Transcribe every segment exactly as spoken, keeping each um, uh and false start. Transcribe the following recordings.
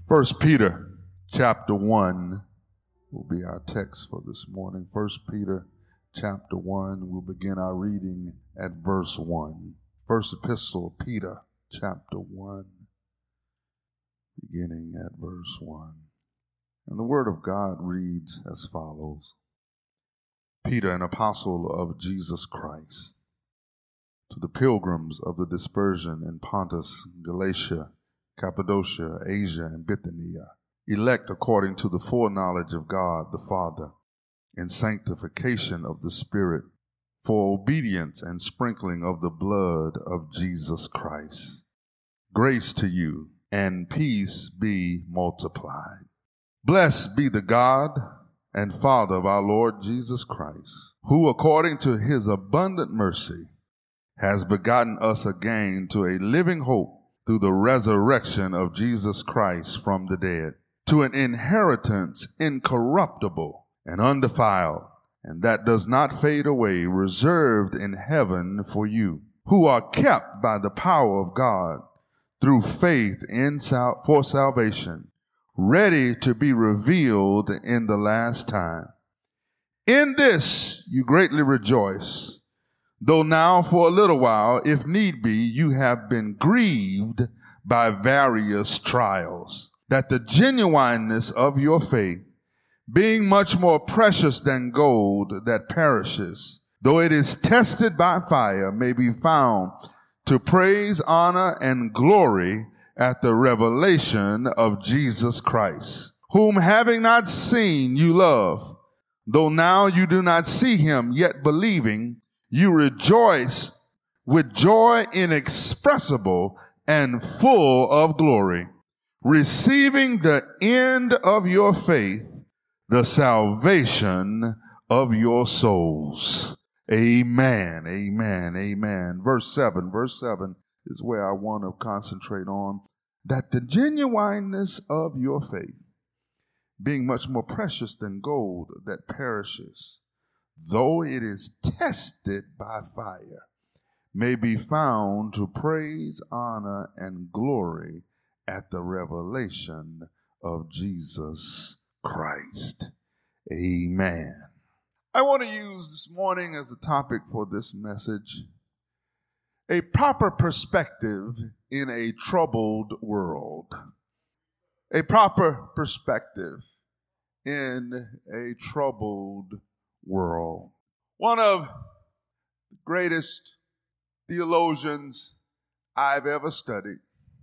First Peter chapter one will be our text for this morning. First Peter chapter one, we'll begin our reading at verse one. First epistle of Peter chapter one, beginning at verse one. And the word of God reads as follows. Peter, an apostle of Jesus Christ, to the pilgrims of the dispersion in Pontus, Galatia, Cappadocia, Asia, and Bithynia, elect according to the foreknowledge of God the Father, in sanctification of the Spirit, for obedience and sprinkling of the blood of Jesus Christ. Grace to you and peace be multiplied. Blessed be the God and Father of our Lord Jesus Christ, who according to his abundant mercy has begotten us again to a living hope through the resurrection of Jesus Christ from the dead, to an inheritance incorruptible and undefiled, and that does not fade away, reserved in heaven for you, who are kept by the power of God through faith in sal- for salvation, ready to be revealed in the last time. In this you greatly rejoice, though now for a little while, if need be, you have been grieved by various trials, that the genuineness of your faith, being much more precious than gold that perishes, though it is tested by fire, may be found to praise, honor, and glory at the revelation of Jesus Christ, whom having not seen you love, though now you do not see him, yet believing, you rejoice with joy inexpressible and full of glory, receiving the end of your faith, the salvation of your souls. Amen, amen, amen. Verse seven, verse seven is where I want to concentrate on, that the genuineness of your faith, being much more precious than gold that perishes, though it is tested by fire, may be found to praise, honor, and glory at the revelation of Jesus Christ. Amen. I want to use this morning as a topic for this message, a proper perspective in a troubled world. A proper perspective in a troubled world. One of the greatest theologians I've ever studied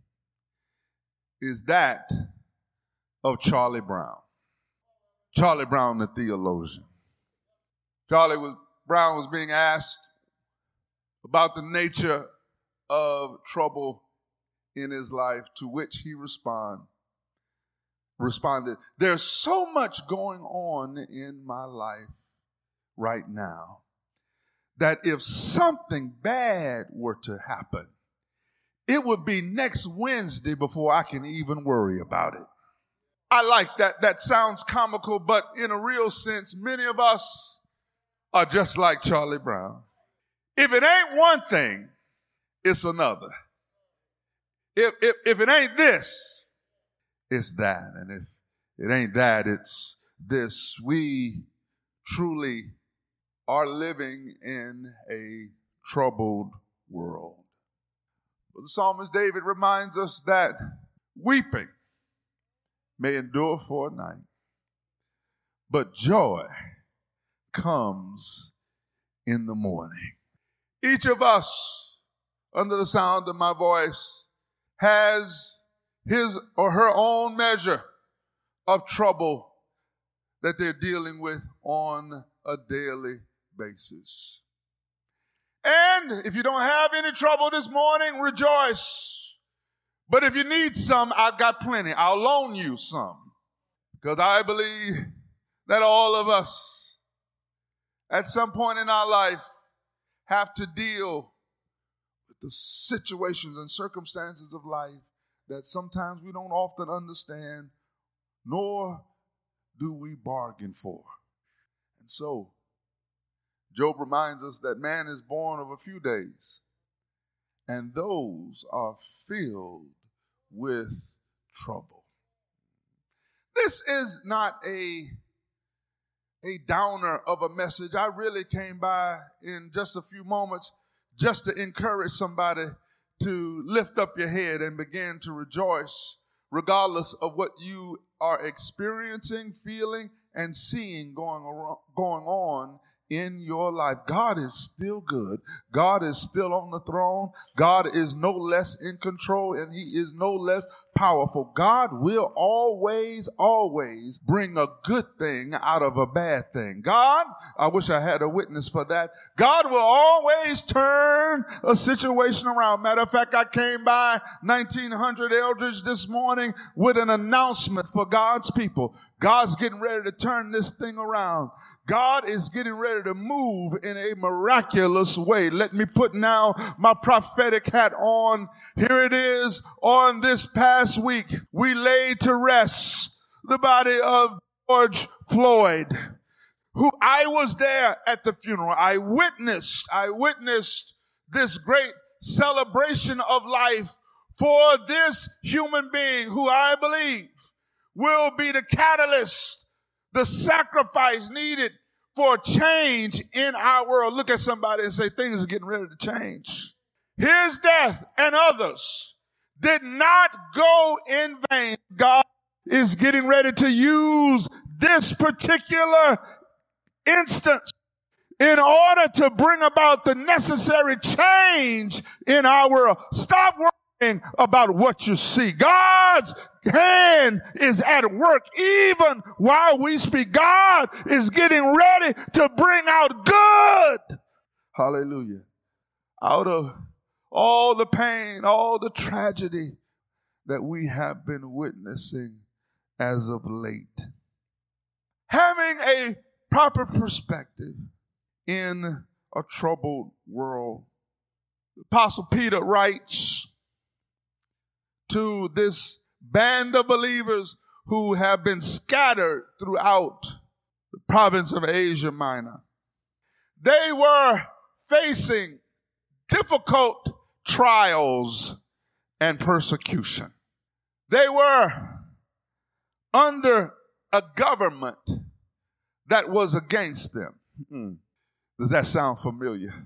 is that of Charlie Brown. Charlie Brown, the theologian. Charlie was, Brown was being asked about the nature of trouble in his life, to which he respond, responded, there's so much going on in my life right now that if something bad were to happen, it would be next Wednesday before I can even worry about it. I like that. That sounds comical, but in a real sense, many of us are just like Charlie Brown. If it ain't one thing, it's another. If, if, if it ain't this, it's that. And if it ain't that, it's this. We truly are living in a troubled world. But the psalmist David reminds us that weeping may endure for a night, but joy comes in the morning. Each of us, under the sound of my voice, has his or her own measure of trouble that they're dealing with on a daily basis. And if you don't have any trouble this morning, rejoice. But if you need some, I've got plenty. I'll loan you some. Because I believe that all of us, at some point in our life, have to deal with the situations and circumstances of life that sometimes we don't often understand, nor do we bargain for. And so, Job reminds us that man is born of a few days, and those are filled with trouble. This is not a, a downer of a message. I really came by in just a few moments just to encourage somebody to lift up your head and begin to rejoice regardless of what you are experiencing, feeling, and seeing going around, going on in your life. God is still good. God is still on the throne. God is no less in control, and he is no less powerful. God will always, always bring a good thing out of a bad thing. God, I wish I had a witness for that. God will always turn a situation around. Matter of fact, I came by nineteen hundred Eldridge this morning with an announcement for God's people. God's getting ready to turn this thing around. God is getting ready to move in a miraculous way. Let me put now my prophetic hat on. Here it is. On this past week, we laid to rest the body of George Floyd, who I was there at the funeral. I witnessed, I witnessed this great celebration of life for this human being who I believe will be the catalyst, the sacrifice needed for change in our world. Look at somebody and say, things are getting ready to change. His death and others did not go in vain. God is getting ready to use this particular instance in order to bring about the necessary change in our world. Stop worrying about what you see. God's hand is at work even while we speak. God is getting ready to bring out good. Hallelujah. Out of all the pain, all the tragedy that we have been witnessing as of late. Having a proper perspective in a troubled world. Apostle Peter writes to this band of believers who have been scattered throughout the province of Asia Minor. They were facing difficult trials and persecution. They were under a government that was against them. Mm. Does that sound familiar?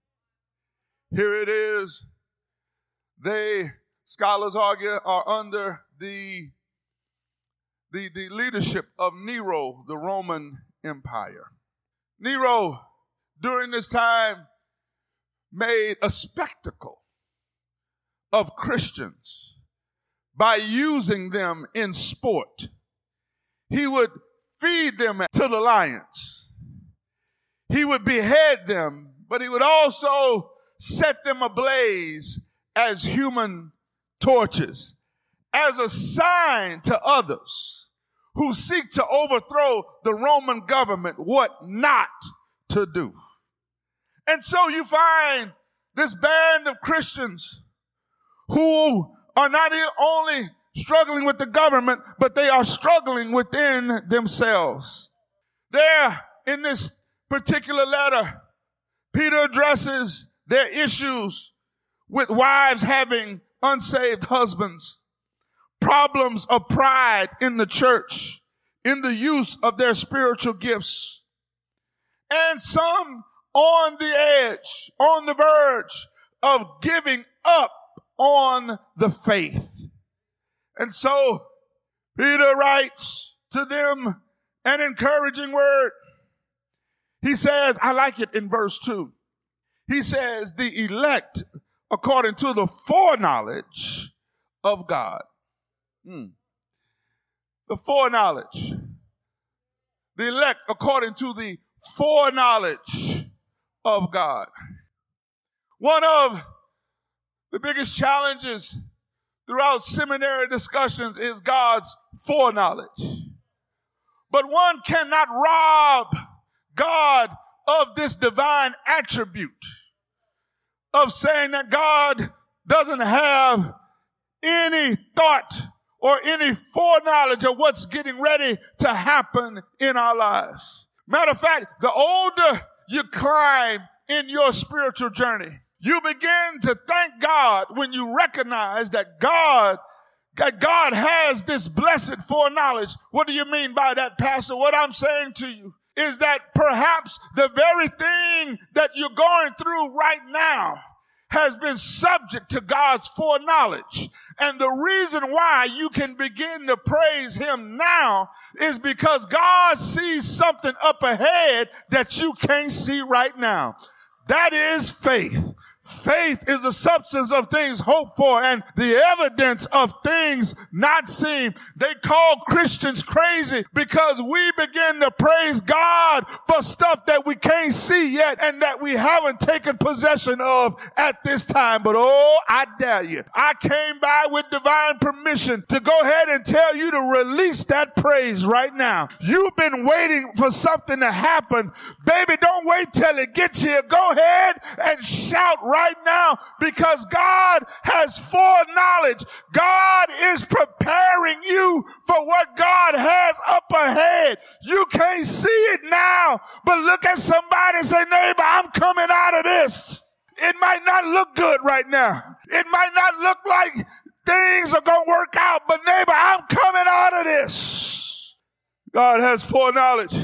Here it is. They, scholars argue, are under the, the, the leadership of Nero, the Roman Empire. Nero, during this time, made a spectacle of Christians by using them in sport. He would feed them to the lions. He would behead them, but he would also set them ablaze as human torches, as a sign to others who seek to overthrow the Roman government what not to do. And so you find this band of Christians who are not only struggling with the government, but they are struggling within themselves. There, in this particular letter, Peter addresses their issues with wives having unsaved husbands, problems of pride in the church, in the use of their spiritual gifts, and some on the edge, on the verge of giving up on the faith. And so Peter writes to them an encouraging word. He says, I like it in verse two. He says, the elect according to the foreknowledge of God. Hmm. The foreknowledge. The elect according to the foreknowledge of God. One of the biggest challenges throughout seminary discussions is God's foreknowledge. But one cannot rob God of this divine attribute of saying that God doesn't have any thought or any foreknowledge of what's getting ready to happen in our lives. Matter of fact, the older you climb in your spiritual journey, you begin to thank God when you recognize that God that God has this blessed foreknowledge. What do you mean by that, Pastor? What I'm saying to you is that perhaps the very thing that you're going through right now has been subject to God's foreknowledge. And the reason why you can begin to praise him now is because God sees something up ahead that you can't see right now. That is faith. Faith is the substance of things hoped for and the evidence of things not seen. They call Christians crazy because we begin to praise God for stuff that we can't see yet and that we haven't taken possession of at this time. But oh, I dare you. I came by with divine permission to go ahead and tell you to release that praise right now. You've been waiting for something to happen. Baby, don't wait till it gets here. Go ahead and shout right right now, because God has foreknowledge. God is preparing you for what God has up ahead. You can't see it now, but look at somebody and say, neighbor, I'm coming out of this. It might not look good right now. It might not look like things are going to work out, but neighbor, I'm coming out of this. God has foreknowledge.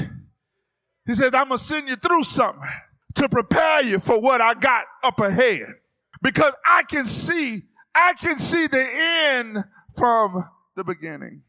He says, I'm going to send you through something to prepare you for what I got up ahead. Because I can see, I can see the end from the beginning.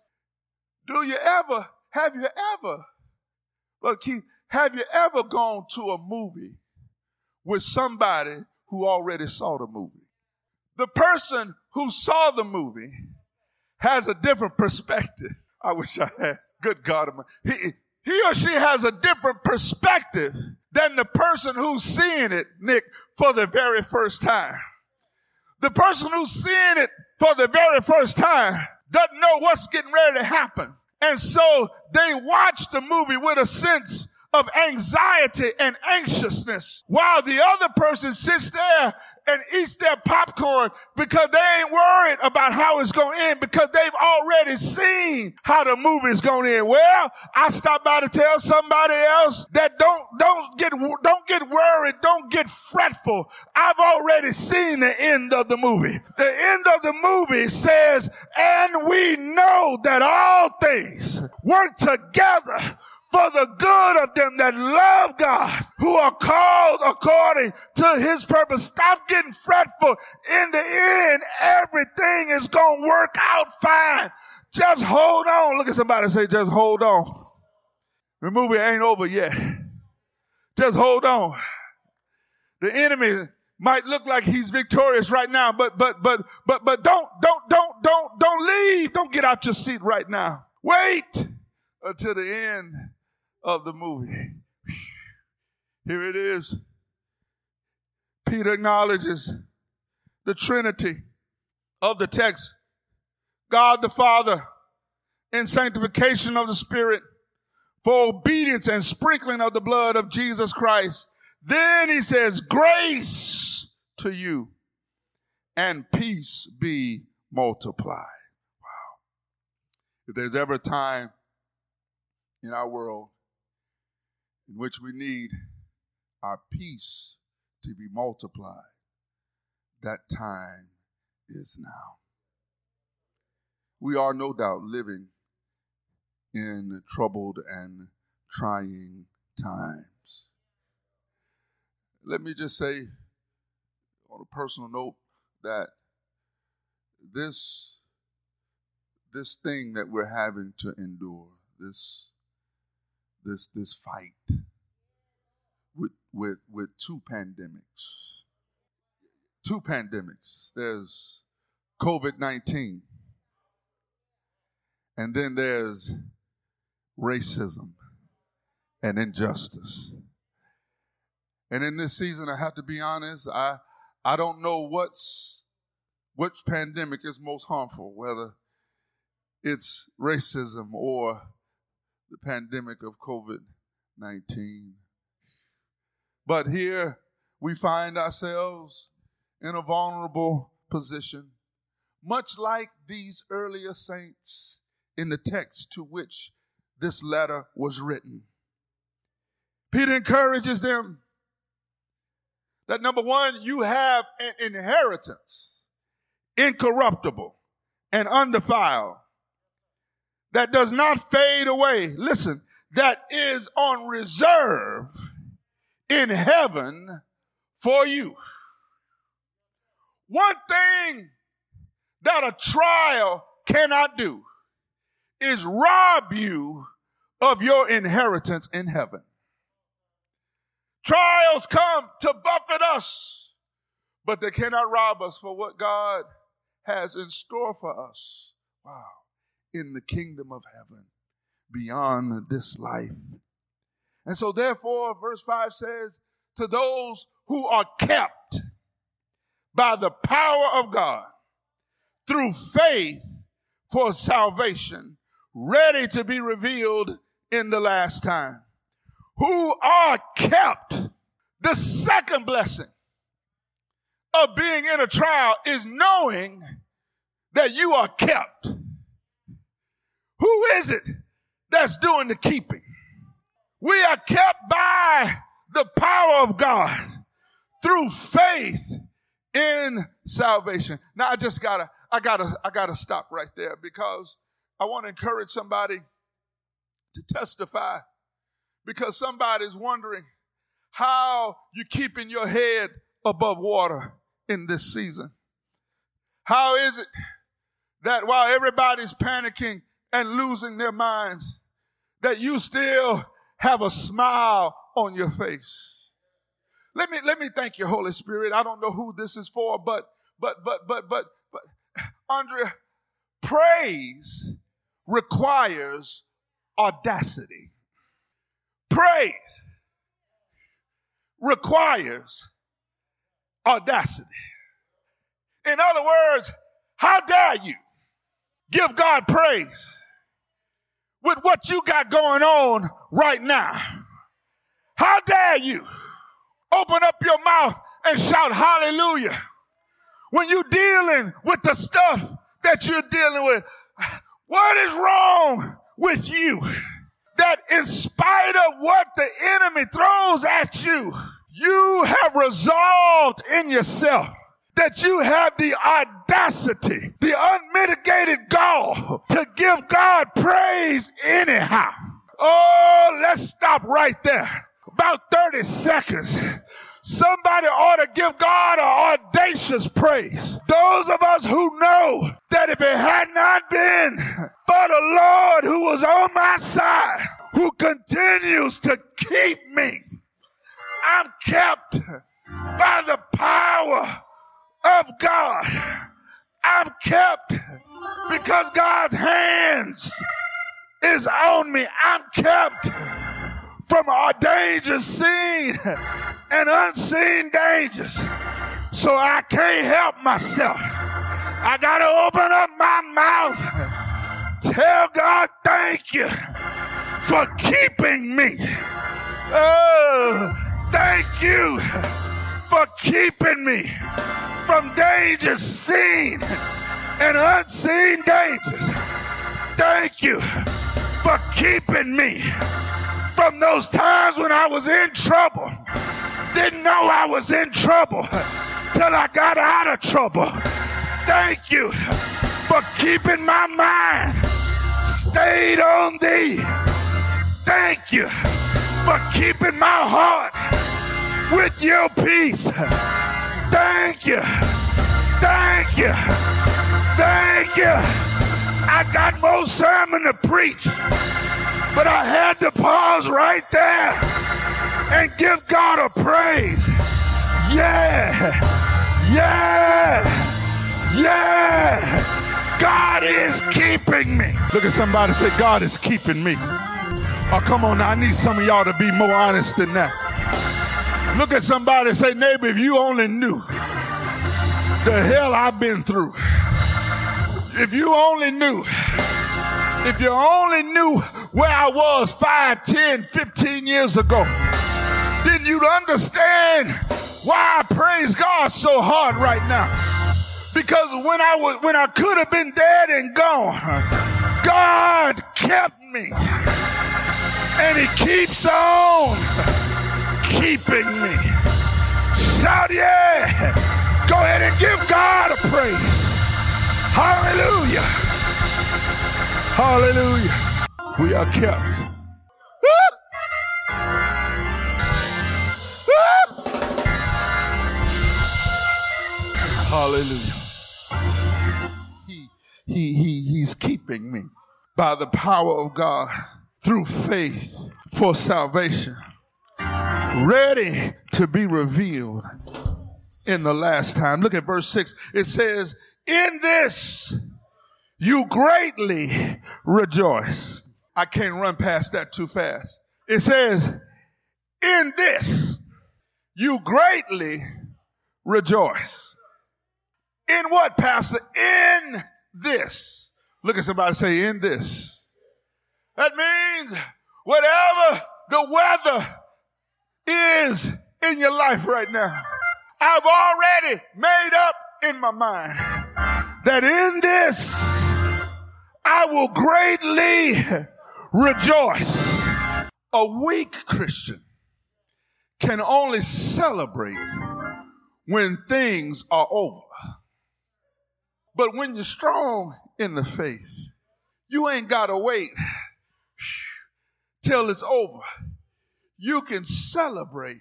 Do you ever, have you ever, look, Keith, have you ever gone to a movie with somebody who already saw the movie? The person who saw the movie has a different perspective. I wish I had. Good God. He, he or she has a different perspective than the person who's seeing it, Nick, for the very first time. The person who's seeing it for the very first time doesn't know what's getting ready to happen. And so they watch the movie with a sense of anxiety and anxiousness while the other person sits there and eats their popcorn because they ain't worried about how it's going to end because they've already seen how the movie is going to end. Well, I stopped by to tell somebody else that don't, don't get, don't get worried. Don't get fretful. I've already seen the end of the movie. The end of the movie says, and we know that all things work together for the good of them that love God, who are called according to his purpose. Stop getting fretful. In the end, everything is going to work out fine. Just hold on. Look at somebody and say, just hold on. The movie ain't over yet. Just hold on. The enemy might look like he's victorious right now, but, but, but, but, but don't, don't, don't, don't, don't leave. Don't get out your seat right now. Wait until the end of the movie. Here it is. Peter acknowledges the Trinity of the text. God the Father in sanctification of the Spirit for obedience and sprinkling of the blood of Jesus Christ. Then he says, grace to you and peace be multiplied. Wow. If there's ever a time in our world in which we need our peace to be multiplied, that time is now. We are no doubt living in troubled and trying times. Let me just say on a personal note that this, this thing that we're having to endure, this This this fight with with with two pandemics. Two pandemics. There's COVID nineteen. And then there's racism and injustice. And in this season, I have to be honest, I I don't know what's which pandemic is most harmful, whether it's racism or the pandemic of COVID nineteen. But here we find ourselves in a vulnerable position, much like these earlier saints in the text to which this letter was written. Peter encourages them that, number one, you have an inheritance, incorruptible and undefiled, that does not fade away. Listen, that is on reserve in heaven for you. One thing that a trial cannot do is rob you of your inheritance in heaven. Trials come to buffet us, but they cannot rob us for what God has in store for us. Wow. In the kingdom of heaven, beyond this life. And so therefore, verse five says, to those who are kept by the power of God through faith for salvation, ready to be revealed in the last time. Who are kept. The second blessing of being in a trial is knowing that you are kept. Who is it that's doing the keeping? We are kept by the power of God through faith in salvation. Now I just gotta, I gotta, I gotta stop right there because I want to encourage somebody to testify, because somebody's wondering how you're keeping your head above water in this season. How is it that while everybody's panicking and losing their minds, that you still have a smile on your face? Let me, let me thank you, Holy Spirit. I don't know who this is for, but, but, but, but, but, but, Andrea, praise requires audacity. Praise requires audacity. In other words, how dare you give God praise with what you got going on right now? How dare you open up your mouth and shout hallelujah when you're dealing with the stuff that you're dealing with? What is wrong with you that in spite of what the enemy throws at you, you have resolved in yourself that you have the audacity, the unmitigated gall to give God praise anyhow? Oh, let's stop right there. About thirty seconds. Somebody ought to give God an audacious praise. Those of us who know that if it had not been for the Lord who was on my side, who continues to keep me, I'm kept by the power of God. I'm kept because God's hands is on me. I'm kept from our dangers, seen and unseen dangers. So I can't help myself. I got to open up my mouth. Tell God thank you for keeping me. Oh, thank you for keeping me from dangers seen and unseen dangers. Thank you for keeping me from those times when I was in trouble. Didn't know I was in trouble till I got out of trouble. Thank you for keeping my mind stayed on thee. Thank you for keeping my heart with your peace. Thank you. Thank you. Thank you. I got more sermon to preach, but I had to pause right there and give God a praise. Yeah. Yeah. Yeah. God is keeping me. Look at somebody say, God is keeping me. Oh, come on now. I need some of y'all to be more honest than that. Look at somebody and say, neighbor, if you only knew the hell I've been through. If you only knew. If you only knew where I was five, ten, fifteen years ago, then you'd understand why I praise God so hard right now. Because when I was, when I could have been dead and gone, God kept me. And he keeps on keeping me. Shout yeah. Go ahead and give God a praise. Hallelujah. Hallelujah. We are kept. Hallelujah. He, he, he, he's keeping me by the power of God through faith for salvation, ready to be revealed in the last time. Look at verse six. It says, in this you greatly rejoice. I can't run past that too fast. It says, in this you greatly rejoice. In what, Pastor? In this. Look at somebody, say, in this. That means whatever the weather is in your life right now, I've already made up in my mind that in this I will greatly rejoice. A weak Christian can only celebrate when things are over. But when you're strong in the faith, you ain't got to wait till it's over. You can celebrate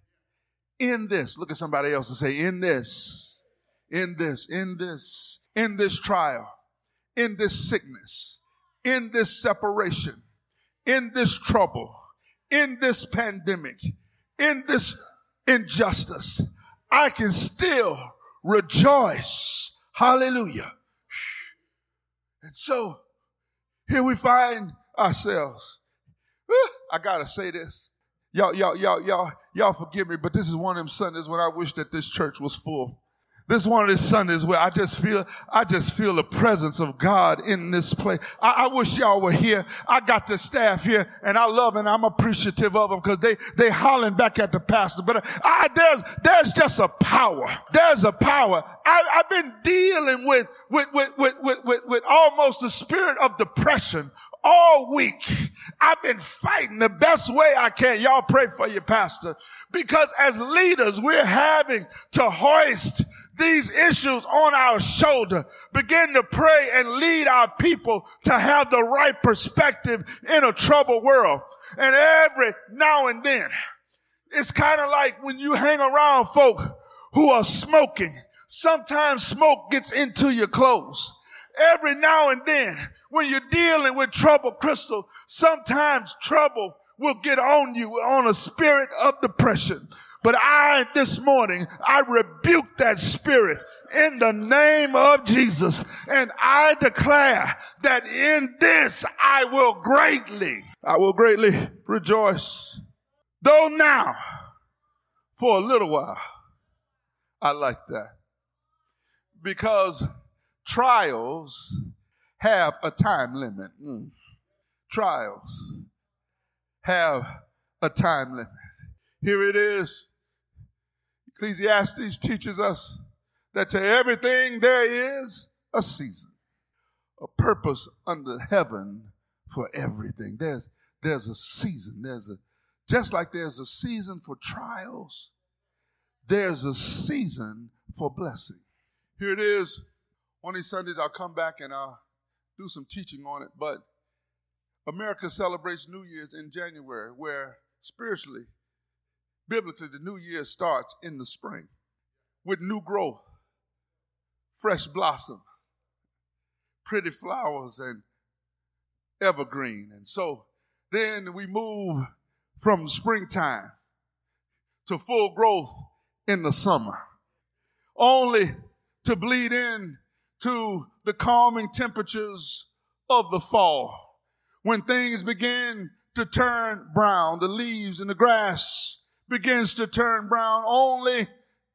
in this. Look at somebody else and say, in this, in this, in this, in this trial, in this sickness, in this separation, in this trouble, in this pandemic, in this injustice, I can still rejoice. Hallelujah. And so here we find ourselves. I gotta say this. Y'all, y'all, y'all, y'all, y'all forgive me, but this is one of them Sundays when I wish that this church was full. This is one of the Sundays where I just feel, I just feel the presence of God in this place. I, I wish y'all were here. I got the staff here and I love and I'm appreciative of them because they, they hollering back at the pastor. But I, there's, there's just a power. There's a power. I, I've been dealing with, with, with, with, with, with, with almost the spirit of depression all week. I've been fighting the best way I can. Y'all pray for your pastor, because as leaders, we're having to hoist these issues on our shoulder, begin to pray and lead our people to have the right perspective in a troubled world. And every now and then, it's kind of like when you hang around folk who are smoking. Sometimes smoke gets into your clothes. Every now and then, when you're dealing with trouble, Crystal, sometimes trouble will get on you on a spirit of depression. But I, this morning, I rebuke that spirit in the name of Jesus. And I declare that in this I will greatly, I will greatly rejoice. Though now, for a little while, I like that. Because trials have a time limit. Mm. Trials have a time limit. Here it is. Ecclesiastes teaches us that to everything there is a season, a purpose under heaven for everything. There's, there's a season. There's a, just like there's a season for trials, there's a season for blessing. Here it is. One of these Sundays I'll come back and I'll do some teaching on it. But America celebrates New Year's in January, where spiritually, biblically, the new year starts in the spring with new growth, fresh blossom, pretty flowers, and evergreen. And so then we move from springtime to full growth in the summer, only to bleed in to the calming temperatures of the fall, when things begin to turn brown, the leaves and the grass begins to turn brown, only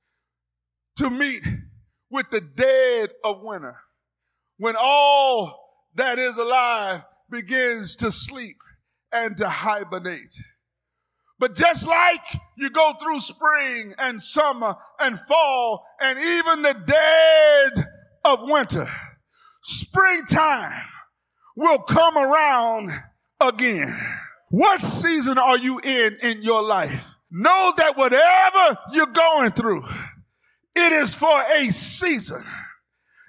to meet with the dead of winter, when all that is alive begins to sleep and to hibernate. But just like you go through spring and summer and fall and even the dead of winter, springtime will come around again. What season are you in in your life? Know that whatever you're going through, it is for a season.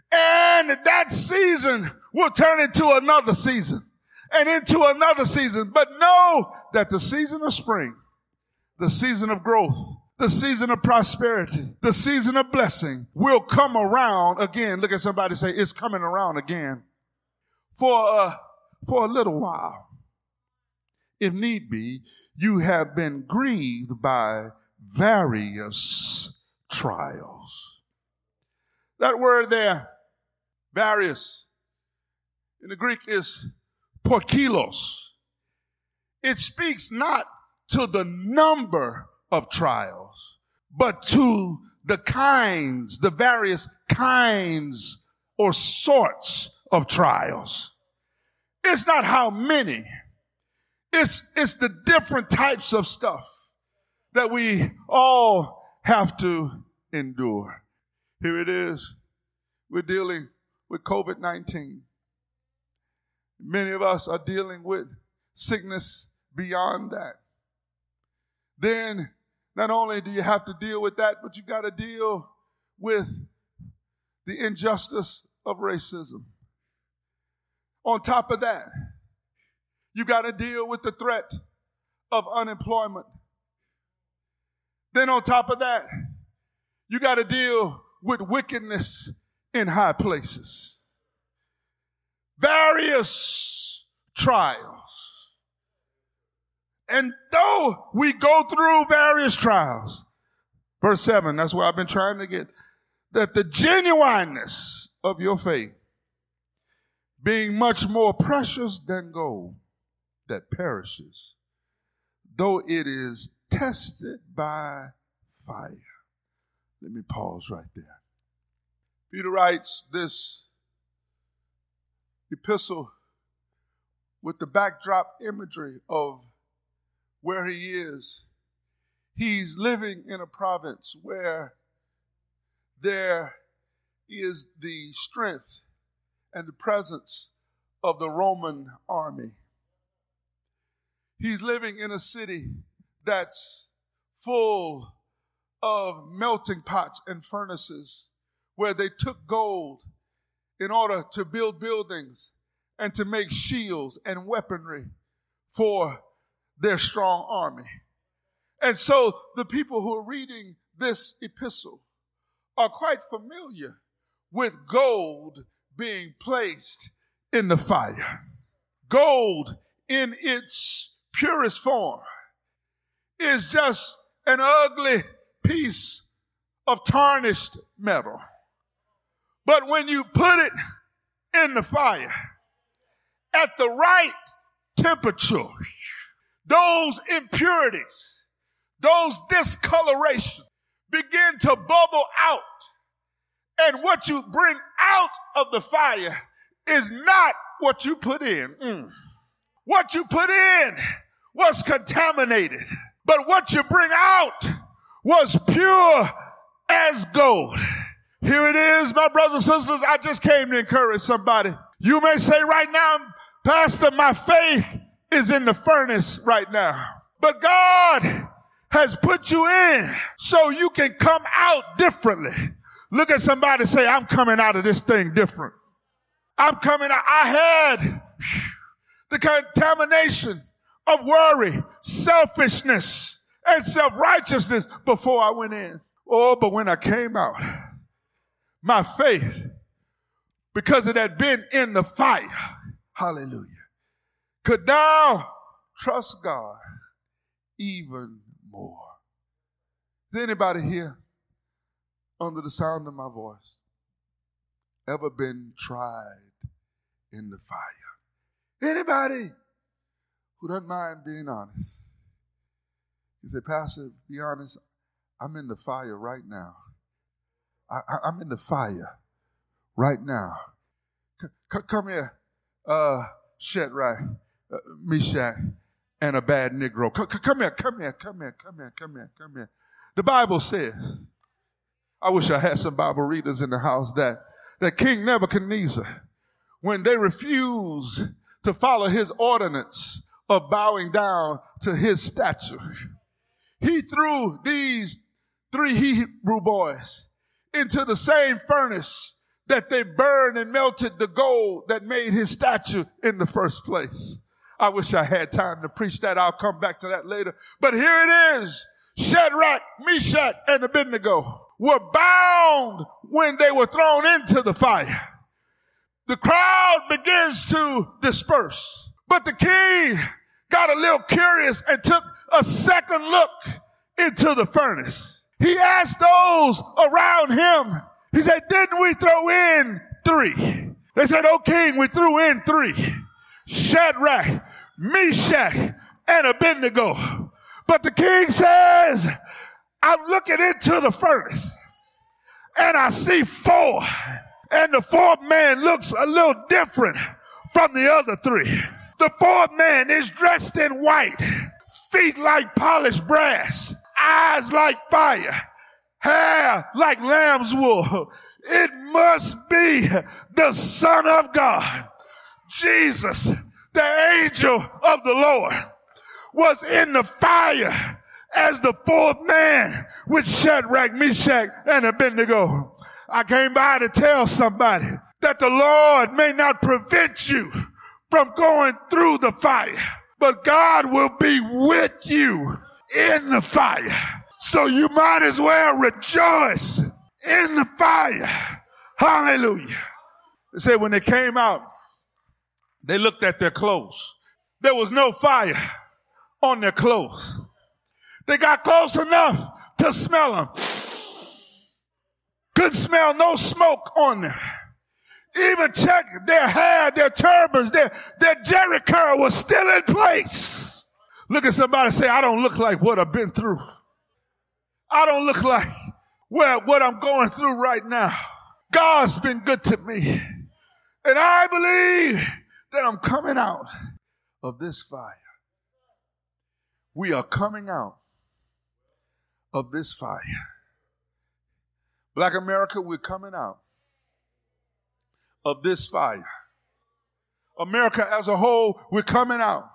And that season will turn into another season and into another season. But know that the season of spring, the season of growth, the season of prosperity, the season of blessing will come around again. Look at somebody say, it's coming around again for, uh, for a little while. If need be, you have been grieved by various trials. That word there, various, in the Greek is porkilos. It speaks not to the number of trials, but to the kinds, the various kinds or sorts of trials. It's not how many. It's, it's the different types of stuff that we all have to endure. Here it is. We're dealing with covid nineteen. Many of us are dealing with sickness beyond that. Then not only do you have to deal with that, but you got to deal with the injustice of racism. On top of that, you got to deal with the threat of unemployment. Then on top of that, you got to deal with wickedness in high places. Various trials. And though we go through various trials, verse seven, that's where I've been trying to get, that the genuineness of your faith, being much more precious than gold that perishes, though it is tested by fire. Let me pause right there. Peter writes this epistle with the backdrop imagery of where he is. He's living in a province where there is the strength and the presence of the Roman army. He's living in a city that's full of melting pots and furnaces where they took gold in order to build buildings and to make shields and weaponry for their strong army. And so the people who are reading this epistle are quite familiar with gold being placed in the fire. Gold in its purest form is just an ugly piece of tarnished metal. But when you put it in the fire at the right temperature, those impurities, those discolorations begin to bubble out. And what you bring out of the fire is not what you put in. Mm. What you put in was contaminated, but what you bring out was pure as gold. Here it is, my brothers and sisters. I just came to encourage somebody. You may say right now, Pastor, my faith is in the furnace right now. But God has put you in so you can come out differently. Look at somebody and say, I'm coming out of this thing different. I'm coming out. I had the contamination of worry, selfishness, and self-righteousness before I went in. Oh, but when I came out, my faith, because it had been in the fire, hallelujah, could now trust God even more. Is anybody here under the sound of my voice ever been tried in the fire? Anybody who doesn't mind being honest? You say, Pastor, be honest, I'm in the fire right now. I, I, I'm in the fire right now. C- c- come here, uh, Shadrach, uh, Meshach, and a bad Negro. C- c- come here, come here, come here, come here, come here, come here. The Bible says, I wish I had some Bible readers in the house, that, that King Nebuchadnezzar, when they refused to follow his ordinance of bowing down to his statue, he threw these three Hebrew boys into the same furnace that they burned and melted the gold that made his statue in the first place. I wish I had time to preach that. I'll come back to that later. But here it is. Shadrach, Meshach, and Abednego were bound when they were thrown into the fire. The crowd begins to disperse. But the king got a little curious and took a second look into the furnace. He asked those around him, he said, didn't we throw in three? They said, oh king, we threw in three. Shadrach, Meshach, and Abednego. But the king says, I'm looking into the furnace and I see four. And the fourth man looks a little different from the other three. The fourth man is dressed in white, feet like polished brass, eyes like fire, hair like lamb's wool. It must be the Son of God. Jesus, the angel of the Lord, was in the fire as the fourth man with Shadrach, Meshach, and Abednego. I came by to tell somebody that the Lord may not prevent you from going through the fire, but God will be with you in the fire. So you might as well rejoice in the fire. Hallelujah. They said when they came out, they looked at their clothes. There was no fire on their clothes. They got close enough to smell them. Couldn't smell no smoke on them. Even check their hair, their turbans, their, their jerry curl was still in place. Look at somebody and say, I don't look like what I've been through. I don't look like where, what I'm going through right now. God's been good to me. And I believe that I'm coming out of this fire. We are coming out of this fire. Black America, we're coming out of this fire. America as a whole, we're coming out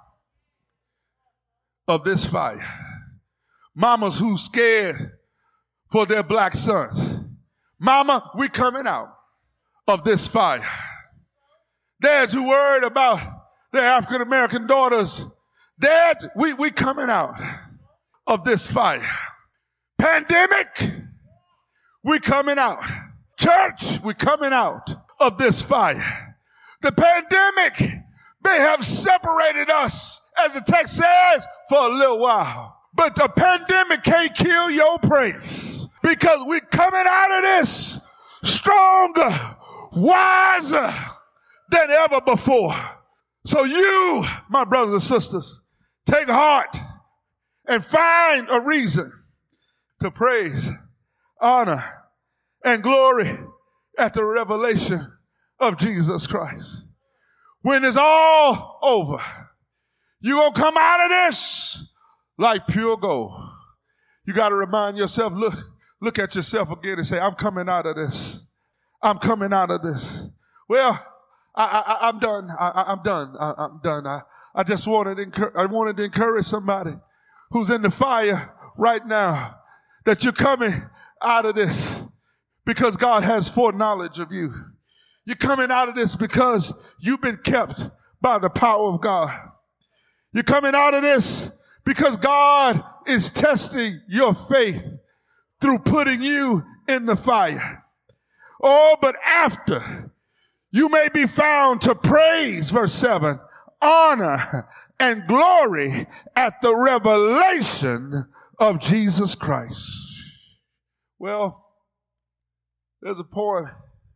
of this fire. Mamas who scared for their black sons. Mama, we're coming out of this fire. Dads who worried about their African American daughters. Dads, we, we coming out of this fire. Pandemic, we coming out. Church, we coming out of this fire. The pandemic may have separated us, as the text says, for a little while. But the pandemic can't kill your praise, because we're coming out of this stronger, wiser than ever before. So you, my brothers and sisters, take heart and find a reason to praise, honor, and glory at the revelation of Jesus Christ. When it's all over, you're going to come out of this like pure gold. You got to remind yourself, look, look at yourself again and say, I'm coming out of this. I'm coming out of this. Well, I, I, I'm done. I, I'm done. I, I'm done. I, I just wanted to, encourage, I wanted to encourage somebody who's in the fire right now that you're coming out of this because God has foreknowledge of you. You're coming out of this because you've been kept by the power of God. You're coming out of this because God is testing your faith through putting you in the fire. Oh, but after you may be found to praise, verse seven, honor and glory at the revelation of Jesus Christ. Well, there's a poem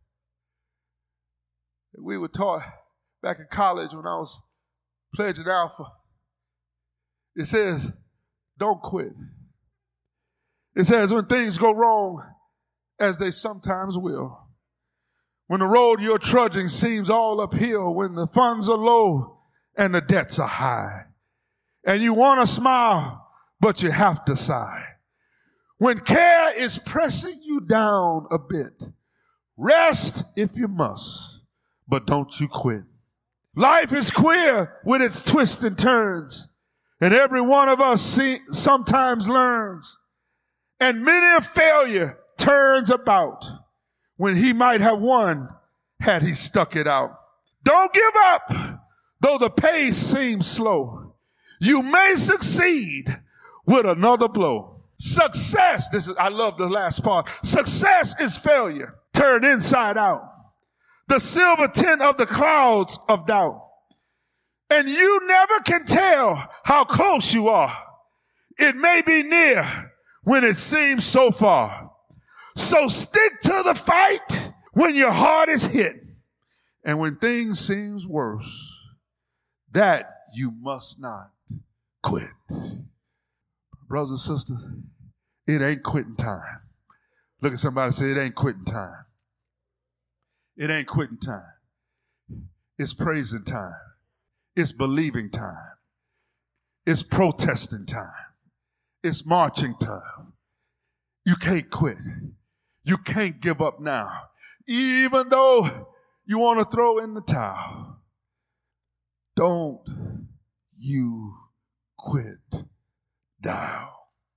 that we were taught back in college when I was pledging Alpha. It says, don't quit. It says, when things go wrong, as they sometimes will, when the road you're trudging seems all uphill, when the funds are low and the debts are high, and you want to smile, but you have to sigh. When care is pressing you down a bit, rest if you must, but don't you quit. Life is queer with its twists and turns, and every one of us see, sometimes learns, and many a failure turns about when he might have won had he stuck it out. Don't give up, though the pace seems slow. You may succeed with another blow. Success, this is, I love the last part. Success is failure turned inside out. The silver tint of the clouds of doubt. And you never can tell how close you are. It may be near when it seems so far. So stick to the fight when your heart is hit. And when things seem worse, that you must not quit. Brothers and sisters, it ain't quitting time. Look at somebody and say, it ain't quitting time. It ain't quitting time. It's praising time. It's believing time. It's protesting time. It's marching time. You can't quit. You can't give up now. Even though you want to throw in the towel. Don't you quit now.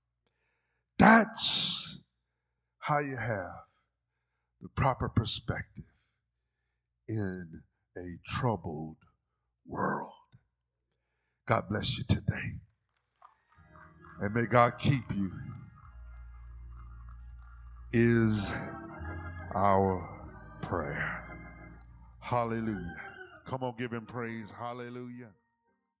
That's how you have the proper perspective in a troubled world. God bless you today. And may God keep you is our prayer. Hallelujah. Come on, give him praise. Hallelujah.